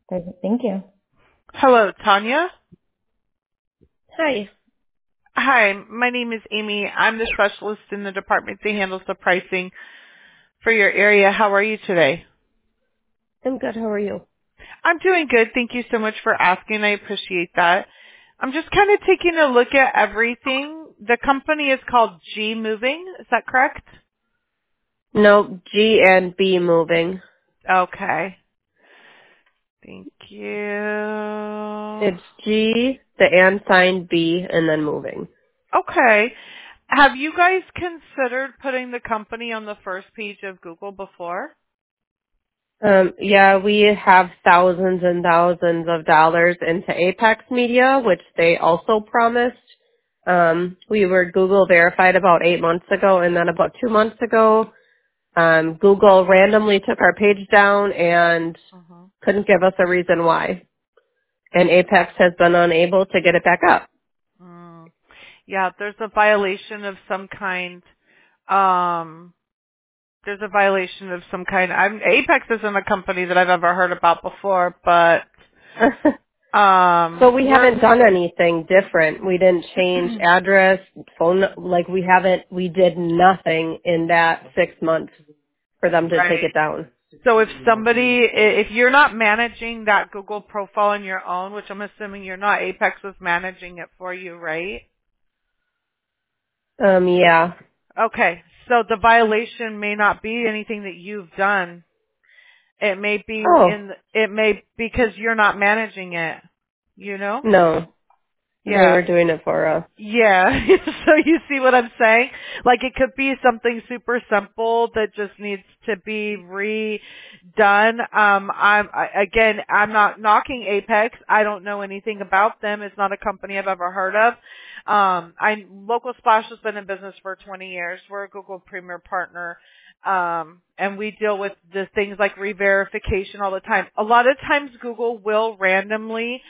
Perfect. Thank you. Hello, Tanya. Hi. Hi, my name is Amy. I'm the specialist in the department that handles the pricing for your area. How are you today? I'm good. How are you? I'm doing good. Thank you so much for asking. I appreciate that. I'm just kind of taking a look at everything. The company is called G Moving. Is that correct? No, G and B moving. Okay. Thank you. It's G, the and sign B, and then moving. Okay. Have you guys considered putting the company on the first page of Google before? Yeah, we have thousands and thousands of dollars into Apex Media, which they also promised. We were Google verified about 8 months ago, and then about 2 months ago, Google randomly took our page down and Mhm. couldn't give us a reason why. And Apex has been unable to get it back up. Mm. Yeah, there's a violation of some kind. Um, there's a violation of some kind. Apex isn't a company that I've ever heard about before, but So we we're haven't done anything different. We didn't change address, phone, like we did nothing in that 6 months for them to take right. it down. So if you're not managing that Google profile on your own, which I'm assuming you're not, Apex was managing it for you, right? Yeah. Okay, so the violation may not be anything that you've done. It may be Oh, because you're not managing it, you know? no. They Yeah. were doing it for us. Yeah. So you see what I'm saying? Like it could be something super simple that just needs to be redone. I'm not knocking Apex. I don't know anything about them. It's not a company I've ever heard of. Local Splash has been in business for 20 years. We're a Google Premier partner. And we deal with the things like re-verification all the time. A lot of times Google will randomly,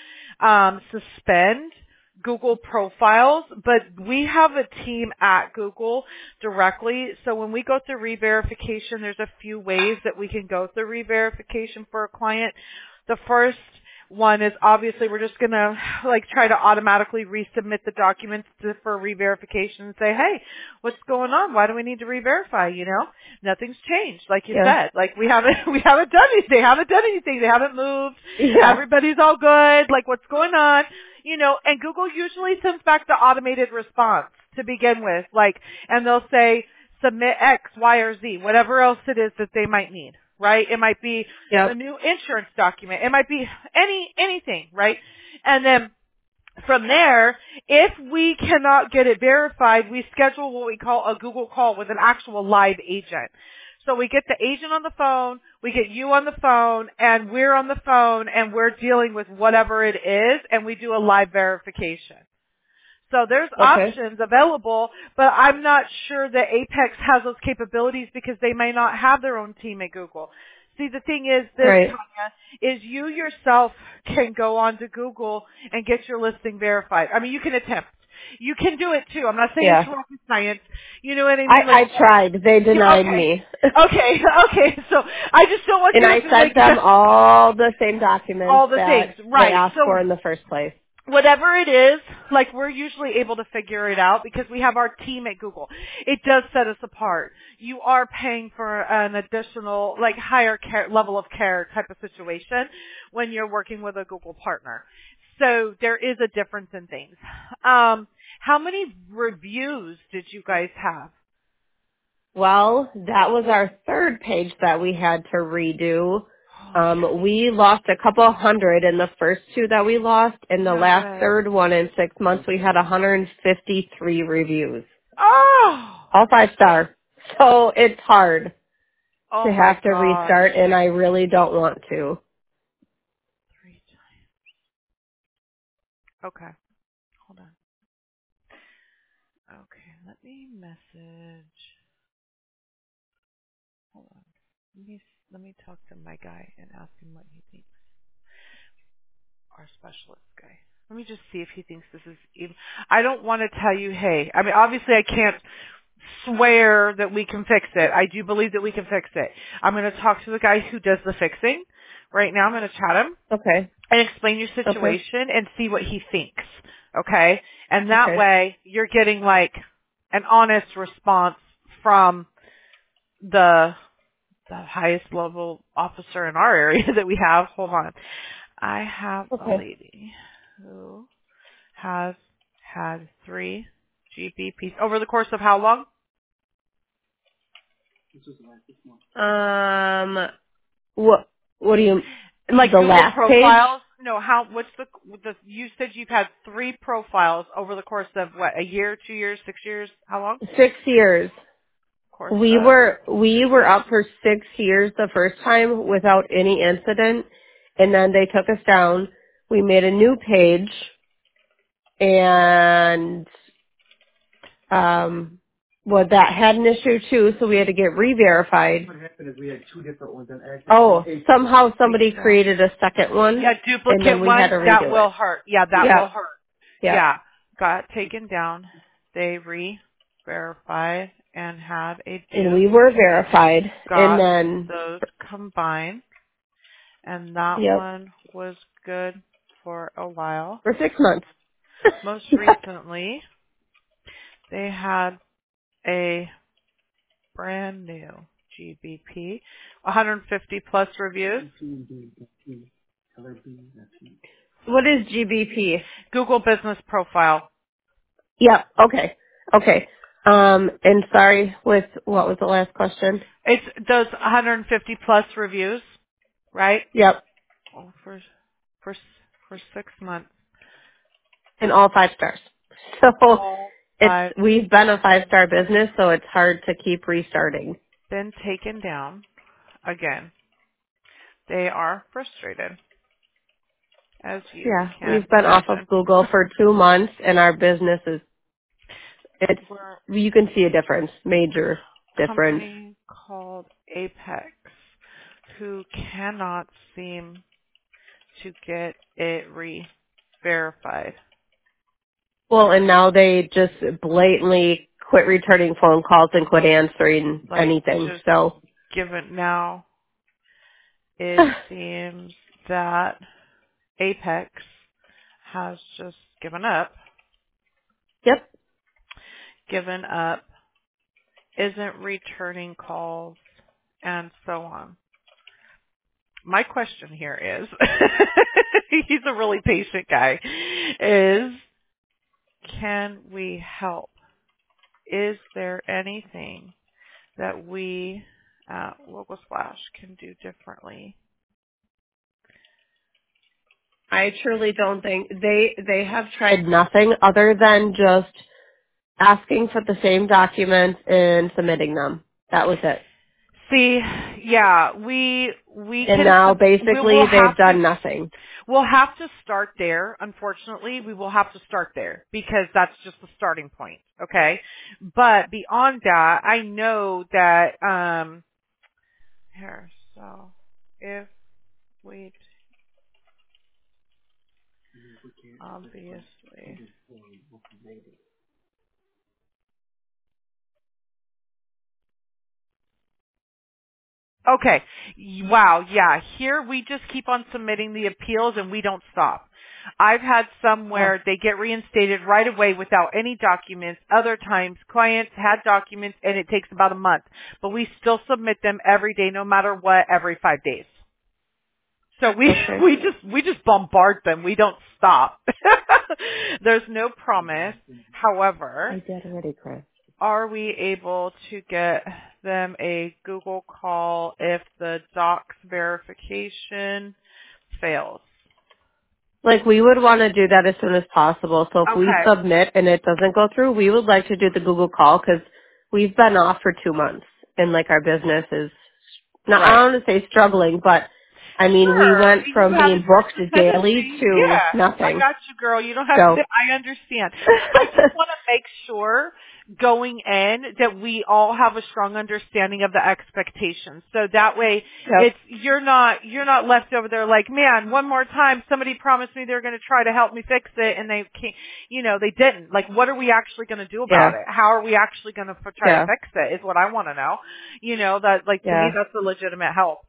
suspend Google profiles, but we have a team at Google directly. So when we go through re-verification, there's a few ways that we can go through re-verification for a client. The first one is obviously we're just going to try to automatically resubmit the documents for re-verification and say, hey, what's going on? Why do we need to re-verify? You know, nothing's changed. Like you Yeah. said, like we haven't done anything. They haven't done anything. They haven't moved. Yeah. Everybody's all good. Like what's going on? You know, and Google usually sends back the automated response to begin with, and they'll say, submit X, Y, or Z, whatever else it is that they might need, right? It might be a Yep. new insurance document. It might be anything, right? And then from there, if we cannot get it verified, we schedule what we call a Google call with an actual live agent. So we get the agent on the phone, we get you on the phone, and we're on the phone, and we're dealing with whatever it is, and we do a live verification. So there's Okay. options available, but I'm not sure that Apex has those capabilities because they may not have their own team at Google. See, the thing is this, Right. Tanya, is you yourself can go on to Google and get your listing verified. I mean, you can attempt. You can do it too. I'm not saying it's Yeah. rocket science. You know what I mean? I tried. They denied Okay. me. Okay, okay. So I just don't want And you to I feel sent like them all the same documents all the things. that they Right. asked So for in the first place. whatever it is, we're usually able to figure it out because we have our team at Google. It does set us apart. You are paying for an additional, higher care, level of care type of situation when you're working with a Google partner. So there is a difference in things. How many reviews did you guys have? Well, that was our third page that we had to redo. Oh, yeah. We lost a couple hundred in the first two that we lost. In the No last way. third one in 6 months, we had 153 reviews. Oh! All 5-star. So it's hard Oh to my have to gosh. restart, and I really don't want to. 3 times. Okay. Hold on. Okay, let me message. Hold on. Let me talk to my guy and ask him what he thinks. Our specialist guy. Let me just see if he thinks this is even. I don't want to tell you, hey. I mean, obviously, I can't swear that we can fix it. I do believe that we can fix it. I'm going to talk to the guy who does the fixing. Right now I'm going to chat him Okay. and explain your Okay. situation and see what he thinks. Okay? And that Okay. way you're getting like an honest response from the highest level officer in our area that we have. Hold on. I have a Okay. lady who has had 3 GBPs over the course of how long? What do you, Like the Google last page? profiles? No, what's the, you said you've had 3 profiles over the course of what, a year, 2 years, 6 years? How long? 6 years. Course We of. were up for 6 years the first time without any incident, and then they took us down. We made a new page, and well, that had an issue too, so we had to get re-verified. What happened is we had 2 different ones on active. Oh, somehow somebody created a second one, Yeah, and then duplicate we had one, to that redo will it. hurt. Yeah, that Yeah, will hurt. yeah. Yeah. Got taken down. They re-verified and had a And dupe. we were verified, and Got then, those combined. And that yep, one was good for a while. for 6 months. Most Yep. recently, they had a brand new GBP, 150 plus reviews. What is GBP? Google Business Profile. Yep. Okay. Okay. And sorry, with what was the last question? It's those 150 plus reviews, right? Yep. Oh, for for 6 months. And all 5 stars. So All it's 5 we've been a 5-star business, so it's hard to keep restarting. been taken down again. They are frustrated, as you Yeah, can we've been off of imagine. Google for 2 months, and our business is it's We're a you can see a difference, major difference. company called Apex who cannot seem to get it re-verified. Well, and now they just blatantly quit returning phone calls and quit answering Like, anything. just So, given now, it seems that Apex has just yep. given up, isn't returning calls, and so on. My question here is, he's a really patient guy, is can we help? Is there anything that we at Local Splash can do differently? I truly don't think they have tried nothing other than just asking for the same documents and submitting them. That was it. See, yeah, we And can, now we will basically they've have to, done nothing. we'll have to start there. Unfortunately, we will have to start there because that's just the starting point. Okay. But beyond that, I know that, here, so if we obviously, okay. Wow. Yeah. Here we just keep on submitting the appeals and we don't stop. I've had some Oh, where they get reinstated right away without any documents. Other times clients had documents and it takes about a month, but we still submit them every day, no matter what, every 5 days. So okay. we just bombard them. We don't stop. There's no promise. I However, did already, Chris. are we able to get them a Google call if the docs verification fails? Like we would want to do that as soon as possible. So if we Okay. submit and it doesn't go through, we would like to do the Google call because we've been off for 2 months and like our business is not, I Right. don't want to say struggling, but I mean, we Sure. went You from have being a certain booked daily dependency. to Yeah. I nothing. got you, girl. You don't have So, to. I understand. I just want to make sure going in that we all have a strong understanding of the expectations. So that way Yep. you're not left over there like, man, one more time somebody promised me they're going to try to help me fix it and they can't, they didn't. Like, what are we actually going to do about Yeah. it? How are we actually going to try to Yeah. fix it is what I want to know. That, like, to me Yeah. that's a legitimate help,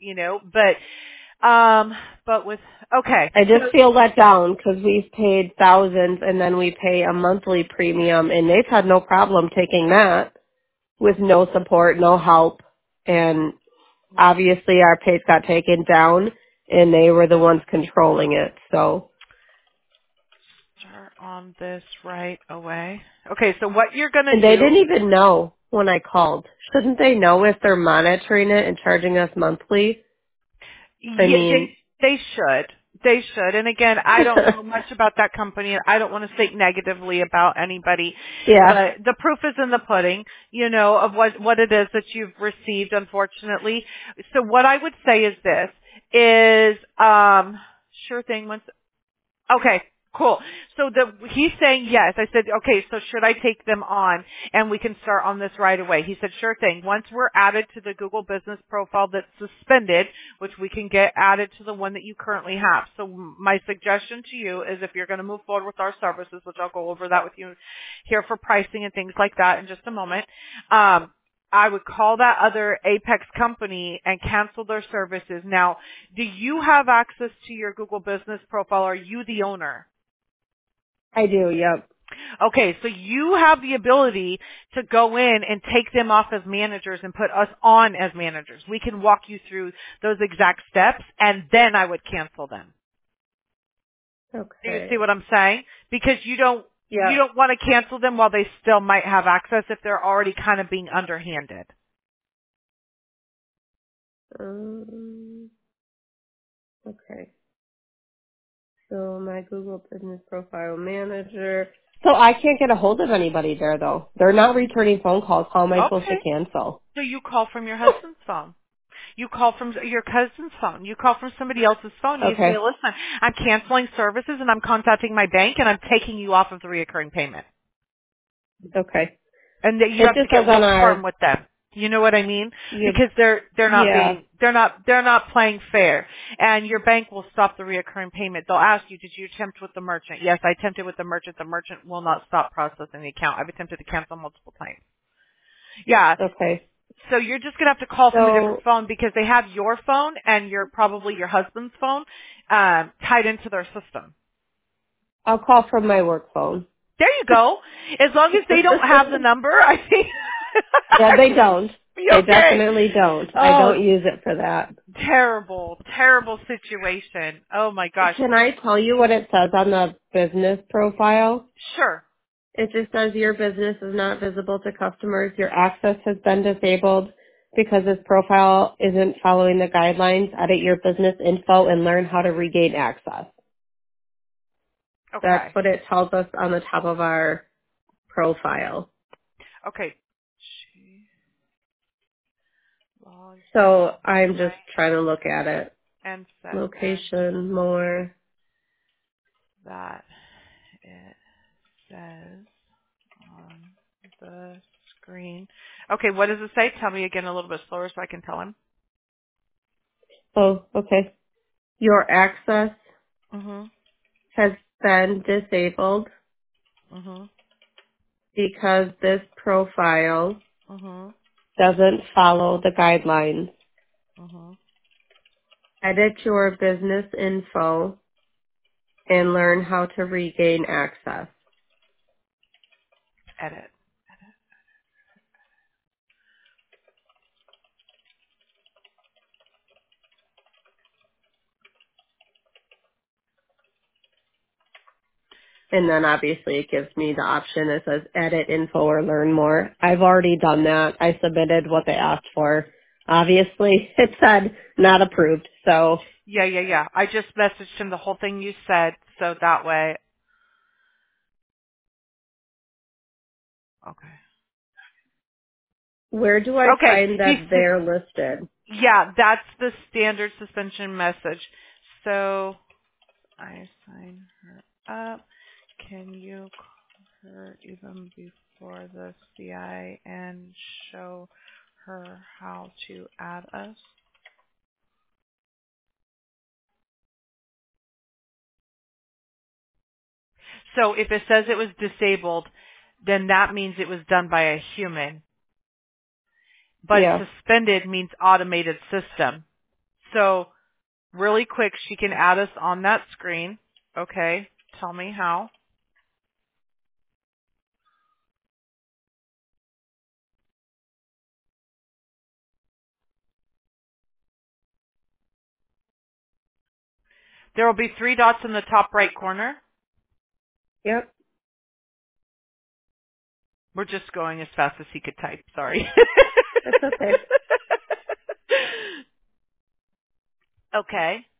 but with, okay. I So just feel let down because we've paid thousands and then we pay a monthly premium and they've had no problem taking that with no support, no help. And obviously our pays got taken down and they were the ones controlling it. So, start on this right away. Okay, so what you're going to and they do, didn't even know when I called. Shouldn't they know if they're monitoring it and charging us monthly? I yeah, mean, they should. They should. And again, I don't know much about that company. I don't want to speak negatively about anybody, yeah, but the proof is in the pudding, of what it is that you've received, unfortunately. So what I would say is this is, sure thing. Okay, cool. So he's saying yes. I said, okay, so should I take them on and we can start on this right away? He said, sure thing. Once we're added to the Google business profile that's suspended, which we can get added to the one that you currently have. So my suggestion to you is if you're going to move forward with our services, which I'll go over that with you here for pricing and things like that in just a moment, I would call that other Apex company and cancel their services. Now, do you have access to your Google business profile? Are you the owner? I do, yep. Okay, so you have the ability to go in and take them off as managers and put us on as managers. We can walk you through those exact steps and then I would cancel them. Do you see Okay. what I'm saying? Because you don't Yep. want to cancel them while they still might have access if they're already kind of being underhanded. Okay. So my Google Business Profile Manager. So I can't get a hold of anybody there though. They're not returning phone calls. How am I supposed to Okay. cancel? So you call from your husband's phone. You call from your cousin's phone. You call from somebody else's phone. You say, Okay. listen, I'm canceling services and I'm contacting my bank and I'm taking you off of the reoccurring payment. Okay. And that you It have to just says get on real our firm with them. You know what I mean? you Because yeah. they're not playing fair. And your bank will stop the reoccurring payment. They'll ask you, did you attempt with the merchant? Yes, I attempted with the merchant. The merchant will not stop processing the account. I've attempted to cancel multiple times. Yeah. Okay. So you're just gonna have to call from a different So phone because they have your phone and probably your husband's phone tied into their system. I'll call from my work phone. There you go. As long as they don't have the number, I think. Yeah, they don't. Be They okay. definitely don't. I Oh, don't use it for that. terrible, terrible situation. Oh my gosh. Can I tell you what it says on the business profile? Sure. It just says your business is not visible to customers. Your access has been disabled because this profile isn't following the guidelines. Edit your business info and learn how to regain access. That's Okay. what it tells us on the top of our profile. Okay. She logged So I'm right just trying to look at it. and said Location, more. that it says on the screen. Okay, what does it say? Tell me again a little bit slower so I can tell him. Oh, okay. Your access Mhm. has been disabled Mhm. because this profile Mhm. doesn't follow the guidelines. Mhm. Edit your business info and learn how to regain access. Edit. And then obviously it gives me the option that says edit info or learn more. I've already done that. I submitted what they asked for. Obviously it said not approved. So Yeah. I just messaged him the whole thing you said, so that way. Okay. where do I Okay. find that they're listed? Yeah, that's the standard suspension message. So I sign her up. Can you call her even before? for the CI and show her how to add us. So if it says it was disabled, then that means it was done by a human. But Yeah. suspended means automated system. So really quick, she can add us on that screen. Okay, tell me how. There will be 3 dots in the top right corner. Yep. We're just going as fast as he could type. Sorry. That's okay. Okay.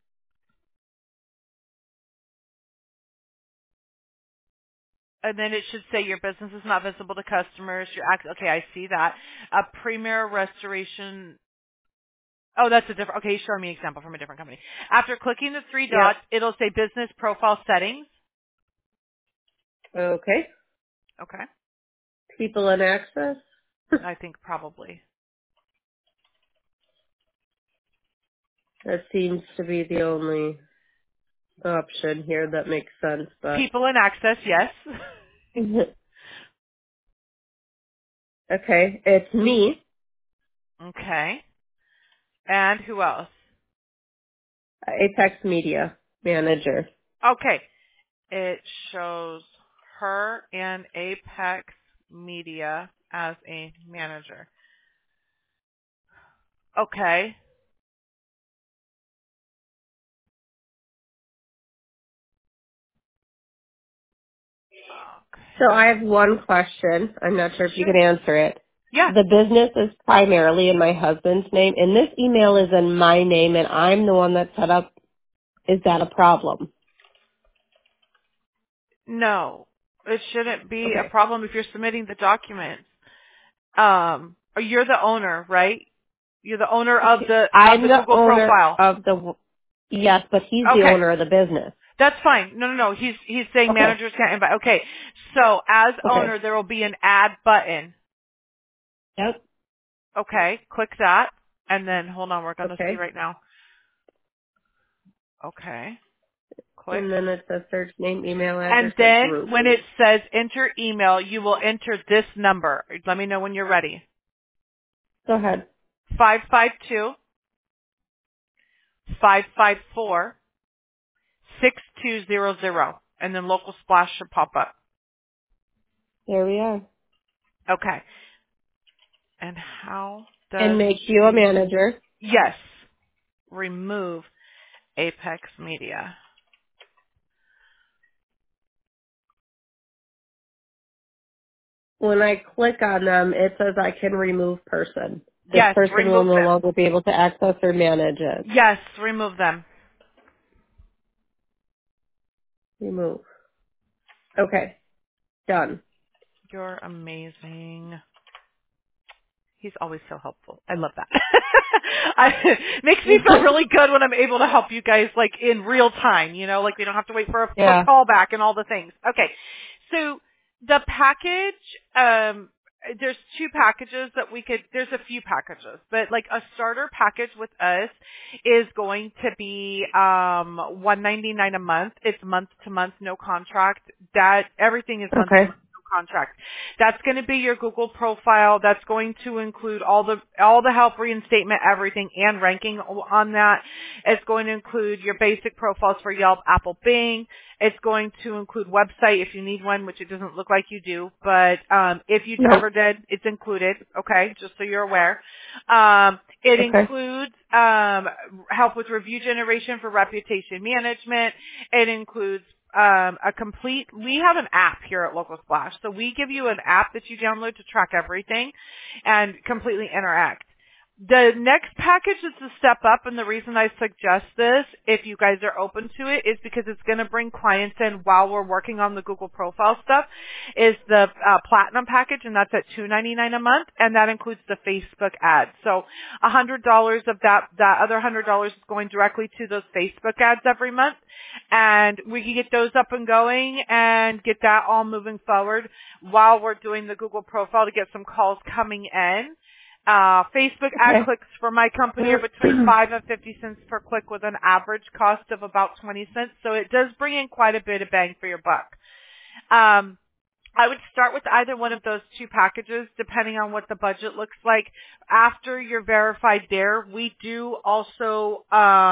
And then it should say your business is not visible to customers. Okay, I see that. A premier restoration. Oh, that's a different. Okay, he's showing me an example from a different company. After clicking the 3 Yep. dots, it'll say business profile settings. Okay. Okay. People in access. I think probably. That seems to be the only option here that makes sense, but People in access, yes. okay. It's me, Okay. And who else? Apex Media Manager. Okay. It shows her and Apex Media as a manager. Okay. So I Okay. have one question. I'm not sure if you Sure. can answer it. Yeah. The business is primarily in my husband's name, and this email is in my name, and I'm the one that set up. Is that a problem? No. It shouldn't be a Okay. problem if you're submitting the documents. You're the owner, right? You're the owner of I'm the the Google owner profile. of the, yes, but he's the Okay. owner of the business. That's fine. No. He's saying Okay. managers can't invite. Okay. So as Okay. owner, there will be an add button. Yep. Okay. Click that. And then, hold on, we're going to see Okay. right now. Okay. Click. And then it says search name, email And address, or then group. when it says enter email, you will enter this number. Let me know when you're ready. Go ahead. 552 554 6200. And then local splash should pop up. There we are. Okay. And how And does make you a she, manager. yes, remove Apex Media? When I click on them, it says I can remove person. This Yes, person will remove no them. longer be able to access or manage it. Yes, remove them. Remove. Okay. Done. You're amazing. He's always so helpful. I love that. Makes me feel really good when I'm able to help you guys like in real time, like we don't have to wait for a Yeah. callback and all the things. Okay. So the package, there's 2 packages that there's a few packages, but like a starter package with us is going to be, $199 a month. It's month to month, no contract. Everything is month to Okay. month, no contract. That's going to be your Google profile. That's going to include all the help, reinstatement, everything, and ranking on that. It's going to include your basic profiles for Yelp, Apple, Bing. It's going to include website if you need one, which it doesn't look like you do, but if you Nope. ever did, it's included. Okay, just so you're aware. It Okay. includes help with review generation for reputation management. It includes we have an app here at Local Splash. So we give you an app that you download to track everything and completely interact. The next package is a step up, and the reason I suggest this, if you guys are open to it, is because it's going to bring clients in while we're working on the Google profile stuff, is the Platinum package, and that's at $2.99 a month, and that includes the Facebook ads. So $100 of that other $100 is going directly to those Facebook ads every month, and we can get those up and going and get that all moving forward while we're doing the Google profile to get some calls coming in. Facebook ad clicks for my company are between 5 and 50 cents per click with an average cost of about 20 cents. So it does bring in quite a bit of bang for your buck. I would start with either one of those two packages depending on what the budget looks like. After you're verified there, we do also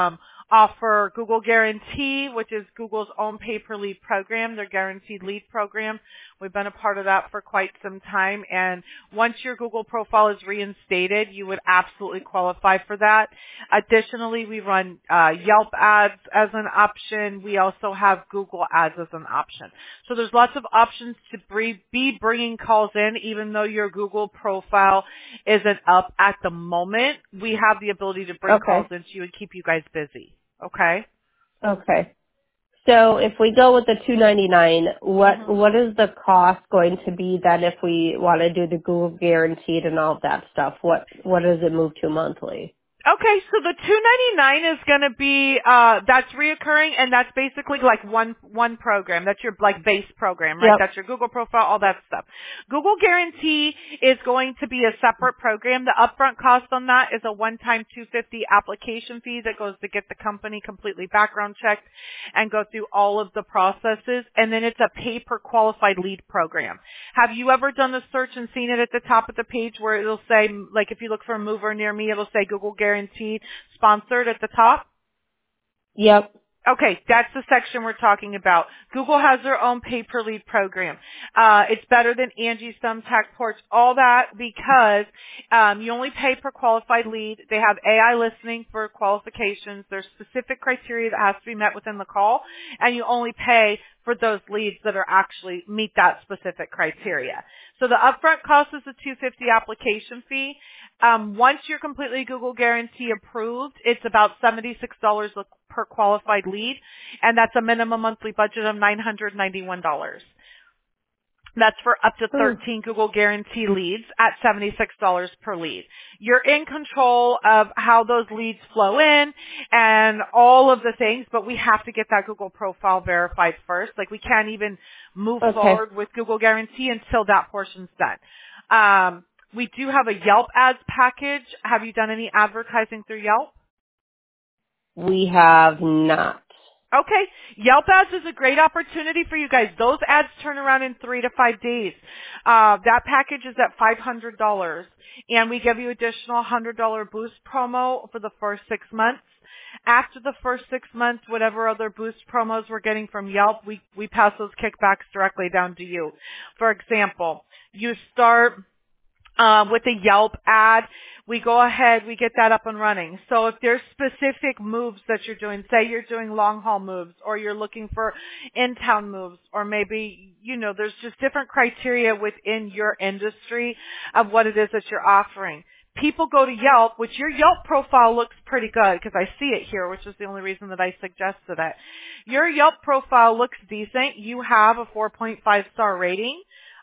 offer Google Guarantee, which is Google's own pay-per-lead program, their guaranteed lead program. We've been a part of that for quite some time, and once your Google profile is reinstated, you would absolutely qualify for that. Additionally, we run Yelp ads as an option. We also have Google ads as an option. So there's lots of options to be bringing calls in, even though your Google profile isn't up at the moment. We have the ability to bring calls into you and keep you guys busy. Okay? Okay. So if we go with the $2.99, what is the cost going to be then if we want to do the Google Guaranteed and all of that stuff? What does it move to monthly? Okay, so the $2.99 is going to be that's reoccurring, and that's basically like one program. That's your like base program, right? Yep. That's your Google profile, all that stuff. Google Guarantee is going to be a separate program. The upfront cost on that is a one-time $250 application fee that goes to get the company completely background checked and go through all of the processes, and then it's a pay per qualified lead program. Have you ever done the search and seen it at the top of the page where it'll say, like if you look for a mover near me, it'll say Google Guarantee sponsored at the top? Yep. Okay, that's the section we're talking about. Google has their own pay-per-lead program. It's better than Angie's, Thumbtack, Porch, all that because you only pay per qualified lead. They have AI listening for qualifications. There's specific criteria that has to be met within the call, and you only pay for those leads that are actually meet that specific criteria. So the upfront cost is a $250 application fee. Once you're completely Google Guarantee approved, it's about $76 per qualified lead, and that's a minimum monthly budget of $991. That's for up to 13 Google Guarantee leads at $76 per lead. You're in control of how those leads flow in and all of the things, but we have to get that Google profile verified first. Like we can't even move forward with Google Guarantee until that portion's done. We do have a Yelp ads package. Have you done any advertising through Yelp? We have not. Okay. Yelp ads is a great opportunity for you guys. Those ads turn around in 3 to 5 days. That package is at $500, and we give you additional $100 boost promo for the first 6 months. After the first 6 months, whatever other boost promos we're getting from Yelp, we pass those kickbacks directly down to you. For example, you start with a Yelp ad, we go ahead, we get that up and running. So if there's specific moves that you're doing, say you're doing long haul moves or you're looking for in-town moves or maybe, there's just different criteria within your industry of what it is that you're offering. People go to Yelp, which your Yelp profile looks pretty good because I see it here, which is the only reason that I suggested it. Your Yelp profile looks decent. You have a 4.5 star rating.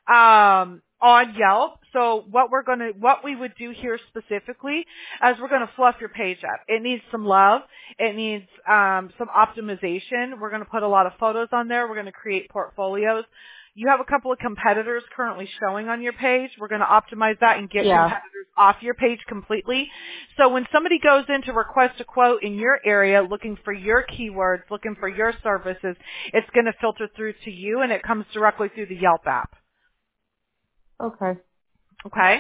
On Yelp. So what we would do here specifically is we're going to fluff your page up. It needs some love. It needs some optimization. We're going to put a lot of photos on there. We're going to create portfolios. You have a couple of competitors currently showing on your page. We're going to optimize that and get competitors off your page completely. So when somebody goes in to request a quote in your area looking for your keywords, looking for your services, it's going to filter through to you and it comes directly through the Yelp app. Okay. Okay.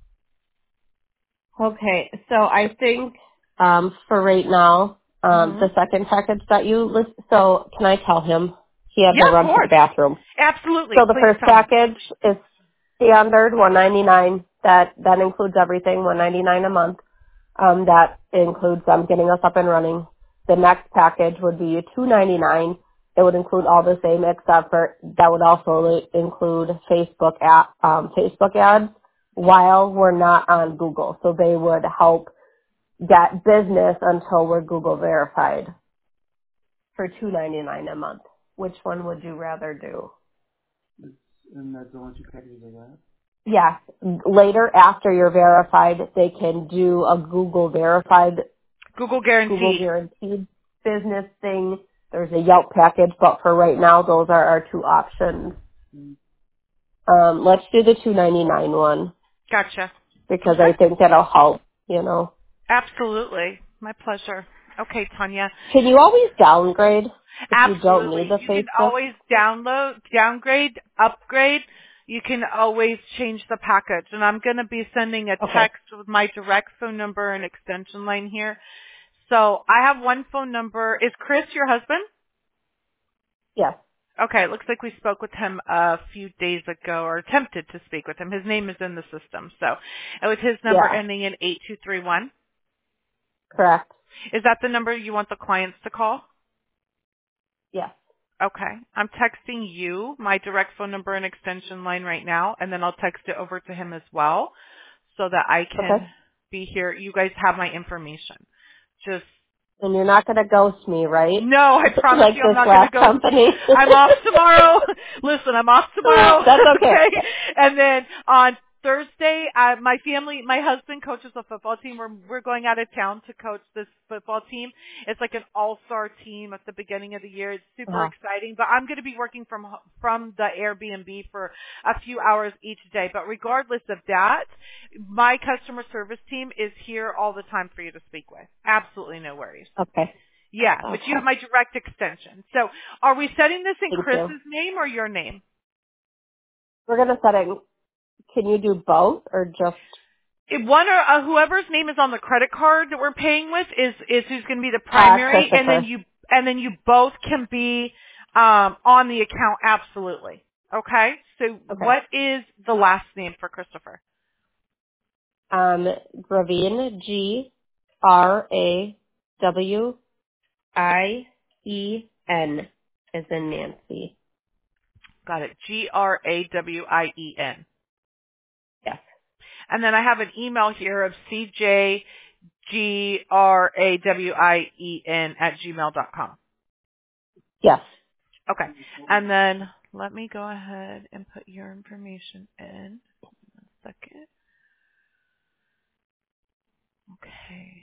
Okay. So I think for right now, the second package that you list. So can I tell him he had to run to the bathroom? Absolutely. So the first package is standard $199. That includes everything, $199 a month. That includes getting us up and running. The next package would be $299. It would include all the same except for that would also include Facebook ads. while we're not on Google. So they would help get business until we're Google verified for $2.99 a month. Which one would you rather do? Yes. Later, after you're verified, they can do a Google verified, Google Google Guarantee. guaranteed business thing. There's a Yelp package, but for right now, those are our two options. Let's do the $2.99 one Gotcha. because Okay. I think that'll help, you know. Absolutely. My pleasure. Okay, Tanya. Can you always downgrade if you don't need Absolutely. the You can Facebook? always downgrade, upgrade. You can always change the package. And I'm going to be sending a Okay. text with my direct phone number and extension line here. So I have one phone number. Is Chris your husband? Yes. Okay, it looks like we spoke with him a few days ago, or attempted to speak with him. His name is in the system. So it was his number Yeah. ending in 8231. Correct. Is that the number you want the clients to call? Yes. Okay. I'm texting you my direct phone number and extension line right now, and then I'll text it over to him as well so that I Okay. can be here. You guys have my information. Just, And you're not going to ghost me, right? no, I promise Like you I'm this not going to last ghost you. company. I'm off tomorrow. Listen, I'm off tomorrow. That's okay. Okay. And then on Thursday, my family, my husband coaches a football team. We're going out of town to coach this football team. It's like an all-star team at the beginning of the year. It's super Uh-huh. exciting. But I'm going to be working from the Airbnb for a few hours each day. But regardless of that, my customer service team is here all the time for you to speak with. Absolutely no worries. Okay. Yeah, but you have Okay. my direct extension. So are we setting this in Thank you. Chris's name or your name? We're going to set it. Can you do both or just If one or whoever's name is on the credit card that we're paying with is who's going to be the primary, Christopher? and then you both can be on the account. Absolutely. Okay. So Okay. what is the last name for Christopher? Gravine, Gravien, as in Nancy. Got it. Grawien. Yes. And then I have an email here of cjgrawien at gmail.com. Yes. Okay. And then let me go ahead and put your information in. 1 second. Okay.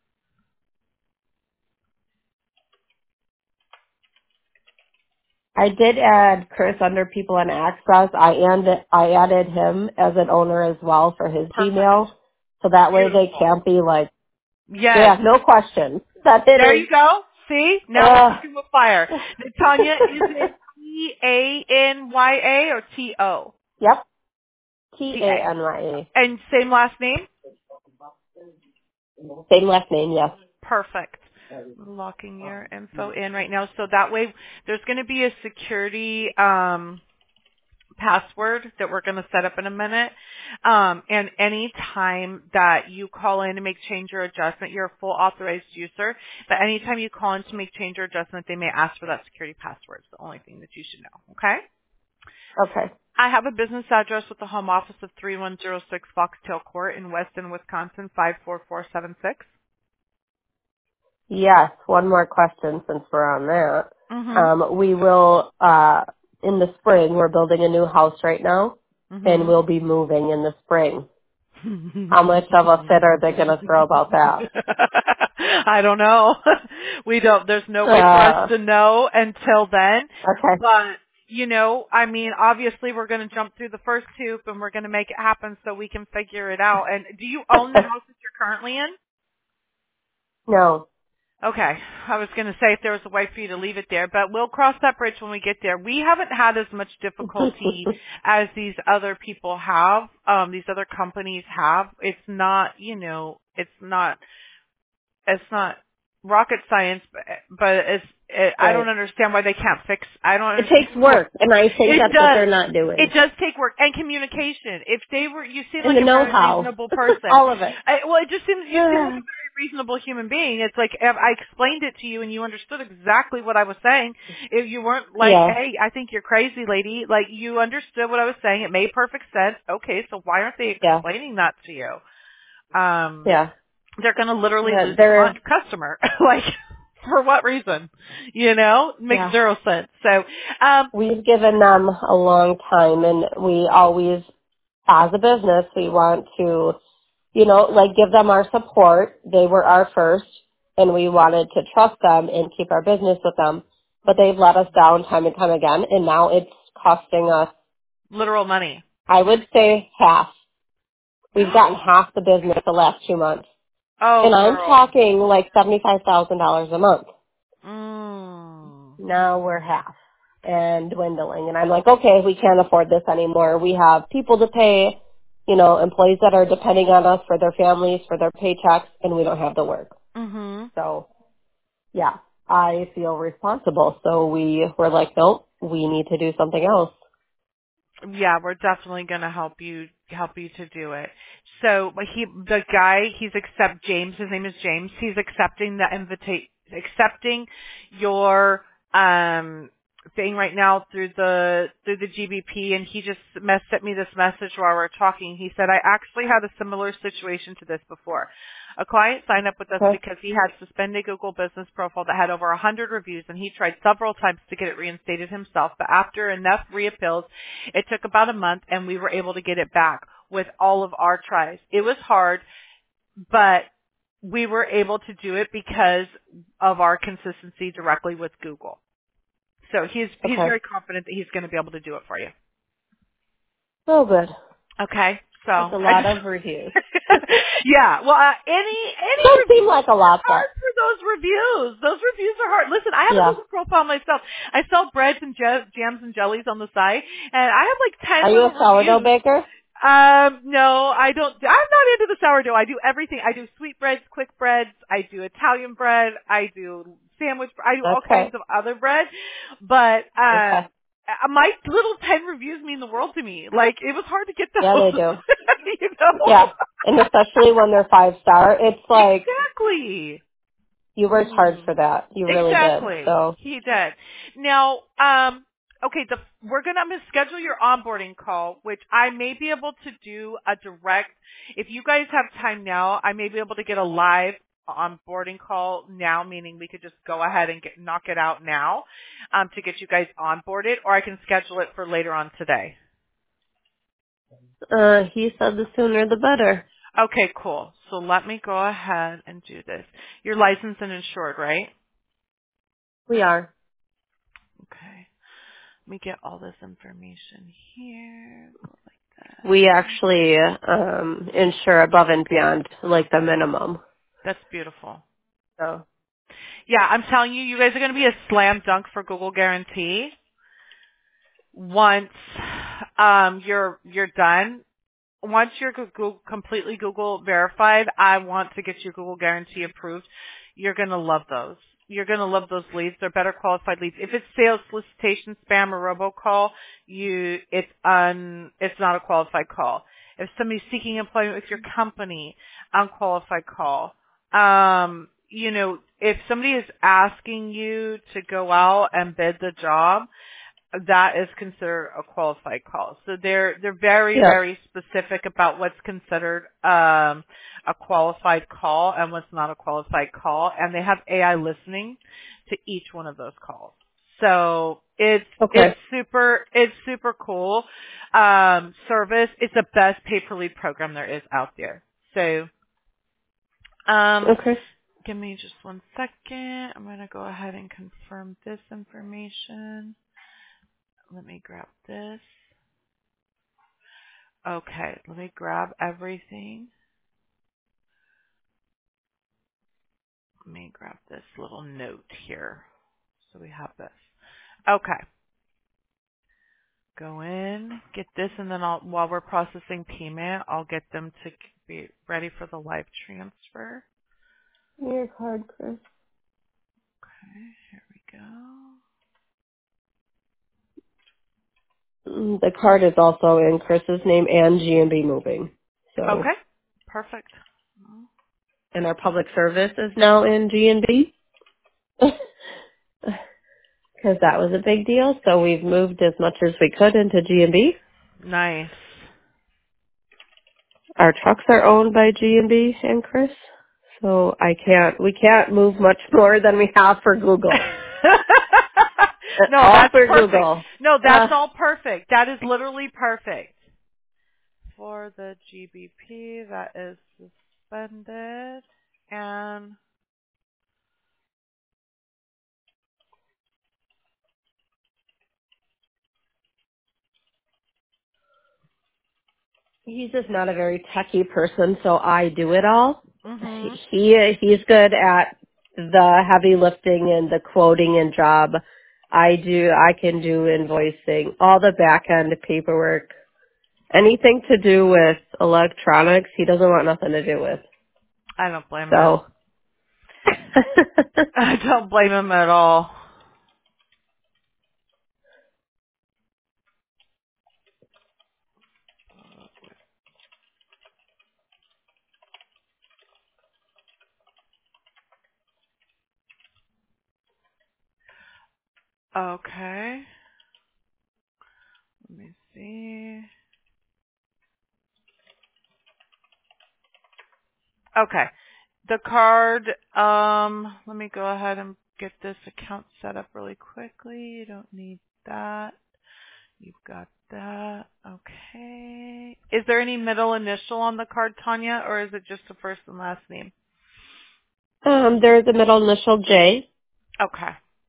I did add Chris under people and access. I added him as an owner as well for his Perfect. Gmail. So that way they Beautiful. can't be like, they Yes. have no question that it There is, you go. See? Now we're cooking with fire. Tanya, is it Tanya or T-O? yep, T-A. Tanya. And same last name? Same last name, yes. Perfect. We're locking your info in right now. So that way there's going to be a security password that we're going to set up in a minute. And any time that you call in to make change or adjustment, you're a full authorized user. But anytime you call in to make change or adjustment, they may ask for that security password. It's the only thing that you should know. Okay? Okay. I have a business address with the home office of 3106 Foxtail Court in Weston, Wisconsin, 54476. Yes, one more question since we're on that. Mhm. We will, in the spring, we're building a new house right now, and Mhm. we'll be moving in the spring. How much of a fit are they going to throw about that? I don't know. We don't, there's no way for us to know until then. Okay. But, you know, I mean, obviously we're going to jump through the first hoop and we're going to make it happen so we can figure it out. And do you own the house that you're currently in? No. Okay. I was going to say if there was a way for you to leave it there, but we'll cross that bridge when we get there. We haven't had as much difficulty as these other people have, these other companies have. It's not, you know, it's not rocket science, but I don't Right. understand why they can't fix. I don't It understand. takes work, and I think It that's what does. they're not It doing. does take work and communication. If they were, you seem And like the a very know-how. reasonable person. All of it. Well, it just seems you seem like a very reasonable human being. It's like if I explained it to you and you understood exactly what I was saying. If you weren't like, Yeah. hey, I think you're crazy, lady. Like you understood what I was saying. It made perfect sense. Okay, so why aren't they Yeah. explaining that to you? Um, Yeah. they're going to literally Yeah. lose a customer. Like, for what reason? You know, makes Yeah. zero sense. So, um, We've given them a long time, and we always, as a business, we want to, like give them our support. They were our first, and we wanted to trust them and keep our business with them. But they've let us down time and time again, and now it's costing us, literal money. I would say, half. We've gotten half the business the last 2 months. Oh, And I'm girl. talking like $75,000 a month. Mm. Now we're half and dwindling. And I'm like, okay, we can't afford this anymore. We have people to pay, employees that are depending on us for their families, for their paychecks, and we don't have the work. Mhm. So, yeah, I feel responsible. So we were like, nope, we need to do something else. Yeah, we're definitely going to help you to do it. So, but the guy, James, his name is James. He's accepting the accepting your thing right now through the GBP, and he just sent me this message while we were talking. He said, I actually had a similar situation to this before. A client signed up with us Okay. because he had suspended Google business profile that had over 100 reviews, and he tried several times to get it reinstated himself, but after enough reappeals, it took about a month, and we were able to get it back with all of our tries. It was hard, but we were able to do it because of our consistency directly with Google. So he's Okay. very confident that he's going to be able to do it for you. So good. Okay, so That's a I lot just of reviews. yeah. Well, any Don't seem reviews like a are lot, hard but for those reviews. Those reviews are hard. Listen, I have a yeah. Google profile myself. I sell breads and jams and jellies on the side, and I have like 10 Are you a little sourdough reviews. baker? No, I don't. I'm not into the sourdough. I do everything. I do sweet breads, quick breads. I do Italian bread. I do sandwich. I do all kinds Okay. of other bread. But Okay. my little 10 reviews mean the world to me. Like it was hard to get Yeah, those. they do. You know. Yeah. And especially when they're 5-star, it's like Exactly. you worked hard Mm. for that. You really did. Exactly. So, He did. Now, okay, I'm gonna schedule your onboarding call, which I may be able to do a direct. If you guys have time now, I may be able to get a live onboarding call now, meaning we could just go ahead and knock it out now, to get you guys onboarded, or I can schedule it for later on today. he said the sooner the better. Okay, cool. So let me go ahead and do this. You're licensed and insured, right? We are. Okay. Let me get all this information here. Go like that. We actually insure above and beyond like the minimum. That's beautiful. So, Yeah, I'm telling you, you guys are going to be a slam dunk for Google Guarantee. Once you're done, once you're completely Google verified, I want to get your Google Guarantee approved. You're going to love those. You're going to love those leads. They're better qualified leads. If it's sales, solicitation, spam, or robocall, it's not a qualified call. If somebody's seeking employment with your company, unqualified call. If somebody is asking you to go out and bid the job, that is considered a qualified call. So they're very, yeah. very specific about what's considered a qualified call and what's not a qualified call, and they have AI listening to each one of those calls. So it's Okay. super cool service. It's the best pay per lead program there is out there. So Okay. give me just 1 second. I'm going to go ahead and confirm this information. Let me grab this. Okay, let me grab everything. Let me grab this little note here. So we have this. Okay. Go in, get this, and then while we're processing payment, I'll get them to be ready for the live transfer. Your card, Chris. Okay, here we go. The card is also in Chris's name and G&B Moving. So, Okay, perfect. and our public service is now in G&B. Because that was a big deal, so we've moved as much as we could into G&B. Nice. Our trucks are owned by G&B and Chris, so we can't move much more than we have for Google. No, All that's for perfect. Google. No, that's all perfect. That is literally perfect. For the GBP, that is suspended. And He's just not a very techy person, so I do it all. mhm. He's good at the heavy lifting and the quoting and job. I can do invoicing, all the back end paperwork, anything to do with electronics. He doesn't want nothing to do with. I don't blame him. So, I don't blame him at all. Okay. Let me see. Okay. The card, let me go ahead and get this account set up really quickly. You don't need that. You've got that. Okay. Is there any middle initial on the card, Tanya, or is it just the first and last name? there's a middle initial J. Okay.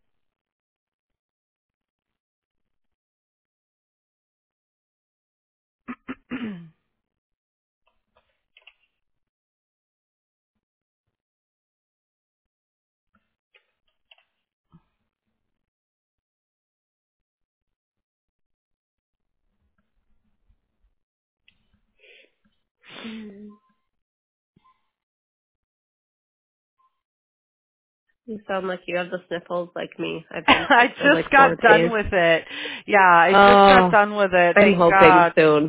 You sound like you have the sniffles like me. I've been I sick for just like 4 got done days. with it. Yeah, I just got Oh, done with it. I'm Thank hoping God. soon.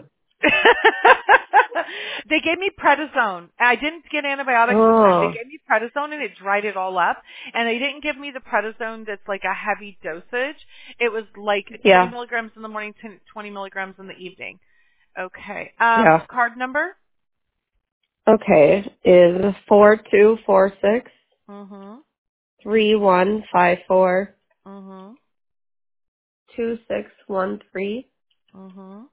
They gave me prednisone. I didn't get antibiotics this time. They Oh, gave me prednisone and it dried it all up. And they didn't give me the prednisone that's like a heavy dosage. It was like 20 yeah, milligrams in the morning, 20 milligrams in the evening. Okay. yeah. Card number? Okay, is 4246 Mhm. 3154 Mhm. 2613 Mhm.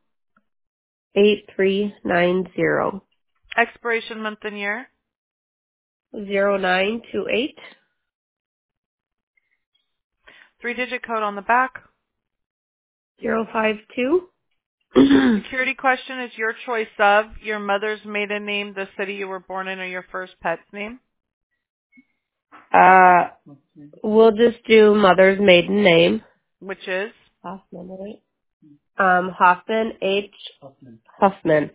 8390 Expiration month and year. 0928 Three-digit code on the back. 052. Security question is your choice of your mother's maiden name, the city you were born in, or your first pet's name, uh, we'll just do mother's maiden name. which is. Hoffman, right? Hoffman, Huffman,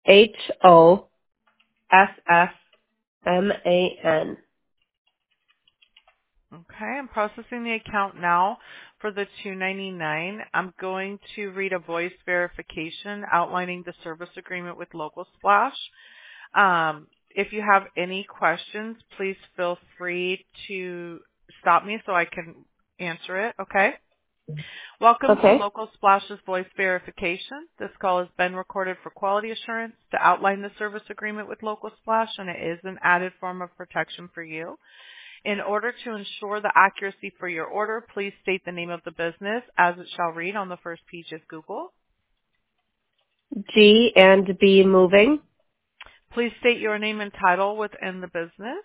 Hoffman. Okay, I'm processing the account now for the $299. I'm going to read a voice verification outlining the service agreement with Local Splash. If you have any questions, please feel free to stop me so I can answer it, okay? Welcome to Okay. Local Splash's voice verification. This call has been recorded for quality assurance to outline the service agreement with Local Splash, and it is an added form of protection for you. In order to ensure the accuracy for your order, please state the name of the business as it shall read on the first page of Google. G and B moving. Please state your name and title within the business.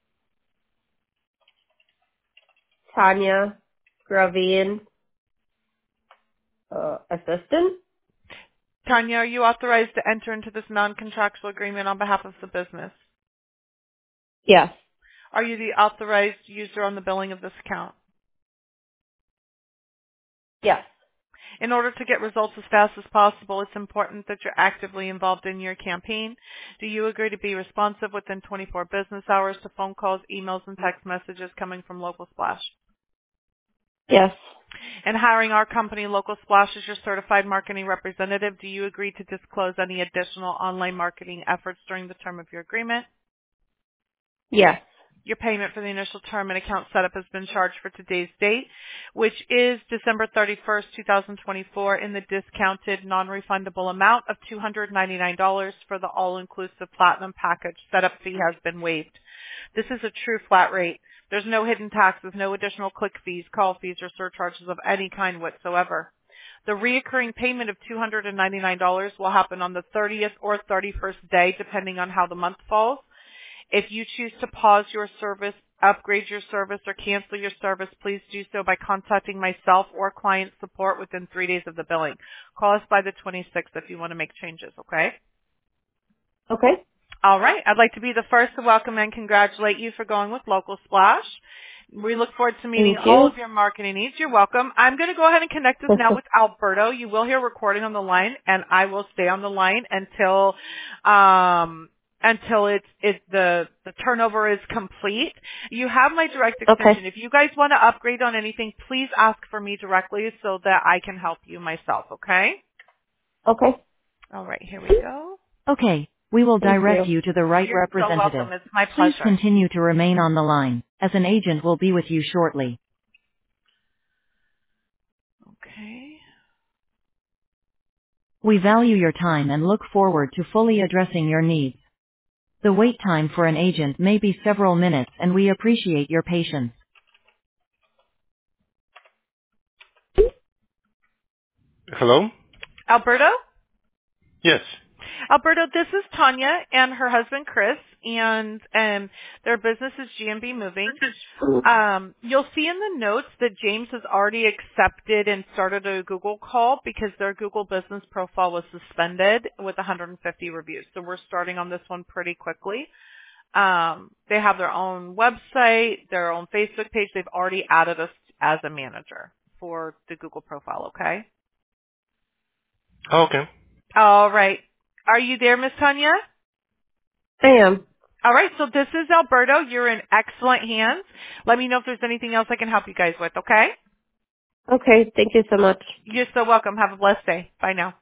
Tanya Gravine, assistant. Tanya, are you authorized to enter into this non-contractual agreement on behalf of the business? Yes. Are you the authorized user on the billing of this account? Yes. In order to get results as fast as possible, it's important that you're actively involved in your campaign. Do you agree to be responsive within 24 business hours to phone calls, emails, and text messages coming from Local Splash? Yes. And hiring our company, Local Splash, as your certified marketing representative, do you agree to disclose any additional online marketing efforts during the term of your agreement? Yes. Your payment for the initial term and account setup has been charged for today's date, which is December 31st, 2024, in the discounted non-refundable amount of $299 for the all-inclusive platinum package. Setup fee has been waived. This is a true flat rate. There's no hidden taxes, no additional click fees, call fees, or surcharges of any kind whatsoever. The reoccurring payment of $299 will happen on the 30th or 31st day, depending on how the month falls. If you choose to pause your service, upgrade your service, or cancel your service, please do so by contacting myself or client support within 3 days of the billing. Call us by the 26th if you want to make changes, okay? Okay. All right. I'd like to be the first to welcome and congratulate you for going with Local Splash. We look forward to meeting Thank all you. of your marketing needs. You're welcome. I'm going to go ahead and connect us now with Alberto. You will hear recording on the line, and I will stay on the line until the turnover is complete. You have my direct extension. Okay. If you guys want to upgrade on anything, please ask for me directly so that I can help you myself, okay? Okay. All right, here we go. Okay, we will Thank direct you. you to the right You're so representative. welcome. It's my Please pleasure. continue to remain on the line, as an agent will be with you shortly. Okay. We value your time and look forward to fully addressing your needs. The wait time for an agent may be several minutes, and we appreciate your patience. Hello? Alberto? Yes. Alberto, this is Tanya and her husband Chris, and their business is GMB Moving. You'll see in the notes that James has already accepted and started a Google call because their Google business profile was suspended with 150 reviews. So we're starting on this one pretty quickly. They have their own website, their own Facebook page. They've already added us as a manager for the Google profile, okay? Oh, okay. All right. Are you there, Miss Tanya? I am. All right, so this is Alberto. You're in excellent hands. Let me know if there's anything else I can help you guys with, okay? Okay. Thank you so much. You're so welcome. Have a blessed day. Bye now.